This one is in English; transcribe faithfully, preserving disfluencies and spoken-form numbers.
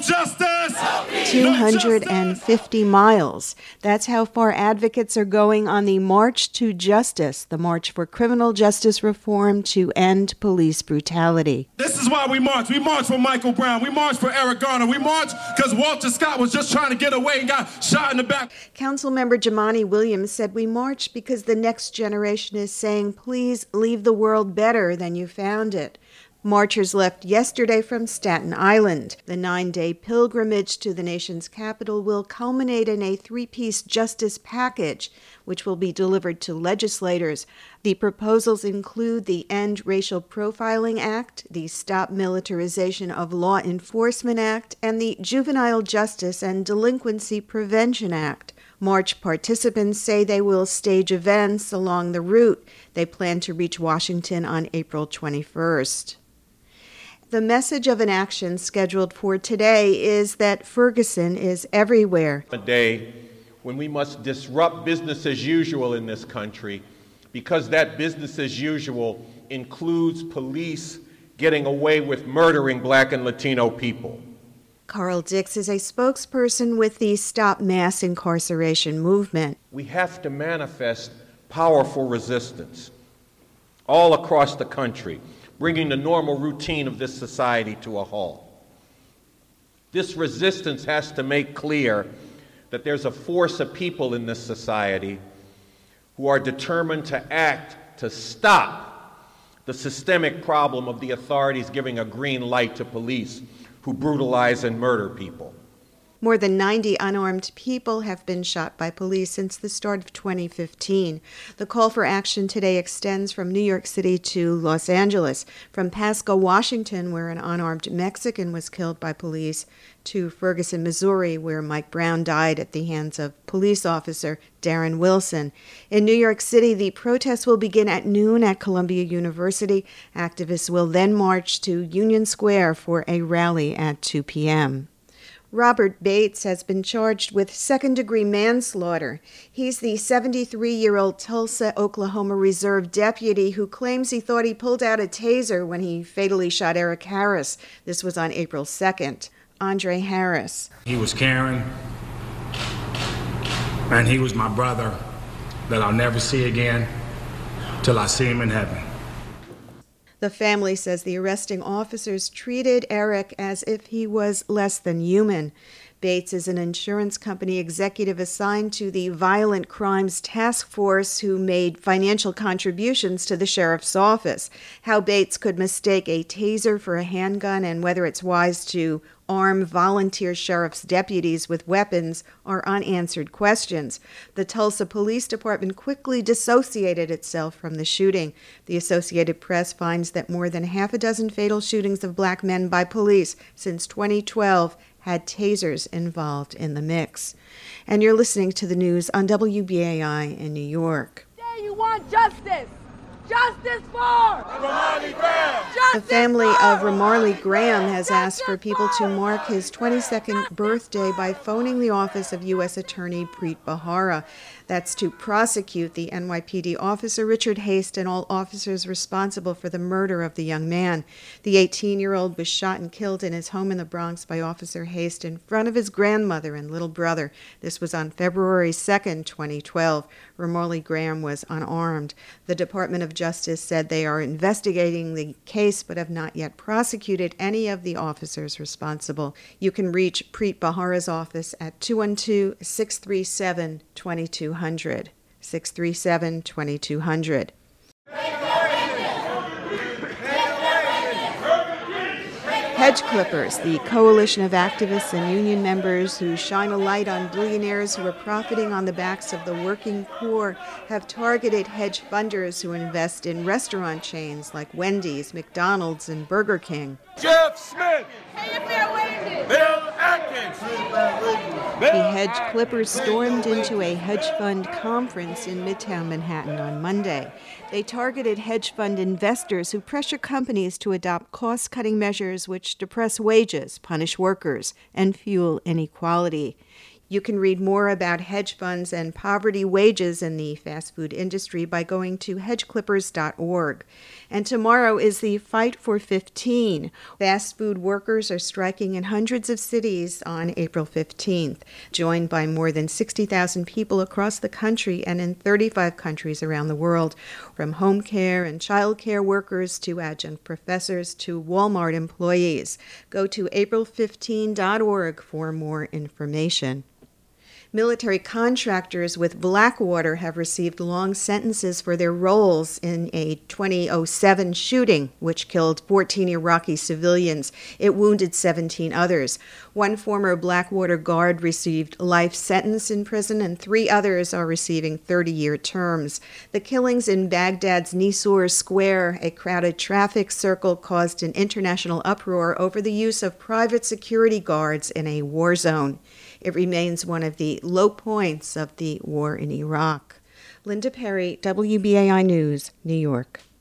justice. two hundred fifty miles. That's how far advocates are going on the March to Justice, the March for Criminal Justice Reform to End Police Brutality. This is why we march. We march for Michael Brown. We march for Eric Garner. We march because Walter Scott was just trying to get away and got shot in the back. Councilmember Jumaane Williams said we march because the next generation is saying, please leave the world better than you found it. Marchers left yesterday from Staten Island. The nine-day pilgrimage to the nation's capital will culminate in a three-piece justice package, which will be delivered to legislators. The proposals include the End Racial Profiling Act, the Stop Militarization of Law Enforcement Act, and the Juvenile Justice and Delinquency Prevention Act. March participants say they will stage events along the route. They plan to reach Washington on April twenty-first. The message of an action scheduled for today is that Ferguson is everywhere. A day when we must disrupt business as usual in this country, because that business as usual includes police getting away with murdering Black and Latino people. Carl Dix is a spokesperson with the Stop Mass Incarceration movement. We have to manifest powerful resistance all across the country, bringing the normal routine of this society to a halt. This resistance has to make clear that there's a force of people in this society who are determined to act to stop the systemic problem of the authorities giving a green light to police who brutalize and murder people. More than ninety unarmed people have been shot by police since the start of twenty fifteen. The call for action today extends from New York City to Los Angeles, from Pasco, Washington, where an unarmed Mexican was killed by police, to Ferguson, Missouri, where Mike Brown died at the hands of police officer Darren Wilson. In New York City, the protests will begin at noon at Columbia University. Activists will then march to Union Square for a rally at two p.m. Robert Bates has been charged with second-degree manslaughter. He's the seventy-three-year-old Tulsa, Oklahoma Reserve deputy who claims he thought he pulled out a taser when he fatally shot Eric Harris. This was on April second. Andre Harris. He was caring, and he was my brother that I'll never see again till I see him in heaven. The family says the arresting officers treated Eric as if he was less than human. Bates is an insurance company executive assigned to the Violent Crimes Task Force who made financial contributions to the sheriff's office. How Bates could mistake a taser for a handgun and whether it's wise to arm volunteer sheriff's deputies with weapons are unanswered questions. The Tulsa Police Department quickly dissociated itself from the shooting. The Associated Press finds that more than half a dozen fatal shootings of black men by police since twenty twelve had tasers involved in the mix. And you're listening to the news on W B A I in New York. Say you want justice. Justice for Ramarley Graham. The family of Ramarley Graham has asked for people to mark his twenty-second birthday by phoning the office of U S Attorney Preet Bharara. That's to prosecute the N Y P D officer Richard Haste and all officers responsible for the murder of the young man. The eighteen-year-old was shot and killed in his home in the Bronx by Officer Haste in front of his grandmother and little brother. This was on February second, twenty twelve. Ramarley Graham was unarmed. The Department of Justice said they are investigating the case but have not yet prosecuted any of the officers responsible. You can reach Preet Bharara's office at two one two, six three seven, two two zero zero, six three seven, two two zero zero. Hedge Clippers, the coalition of activists and union members who shine a light on billionaires who are profiting on the backs of the working poor, have targeted hedge funders who invest in restaurant chains like Wendy's, McDonald's, and Burger King. Jeff Smith. Bill Atkins. The Hedge Clippers stormed into a hedge fund conference in Midtown Manhattan on Monday. They targeted hedge fund investors who pressure companies to adopt cost-cutting measures which depress wages, punish workers, and fuel inequality. You can read more about hedge funds and poverty wages in the fast food industry by going to hedge clippers dot org. And tomorrow is the Fight for fifteen. Fast food workers are striking in hundreds of cities on April fifteenth, joined by more than sixty thousand people across the country and in thirty-five countries around the world, from home care and child care workers to adjunct professors to Walmart employees. Go to april fifteen dot org for more information. Military contractors with Blackwater have received long sentences for their roles in a twenty oh seven shooting, which killed fourteen Iraqi civilians. It wounded seventeen others. One former Blackwater guard received life sentence in prison, and three others are receiving thirty-year terms. The killings in Baghdad's Nisour Square, a crowded traffic circle, caused an international uproar over the use of private security guards in a war zone. It remains one of the low points of the war in Iraq. Linda Perry, W B A I News, New York.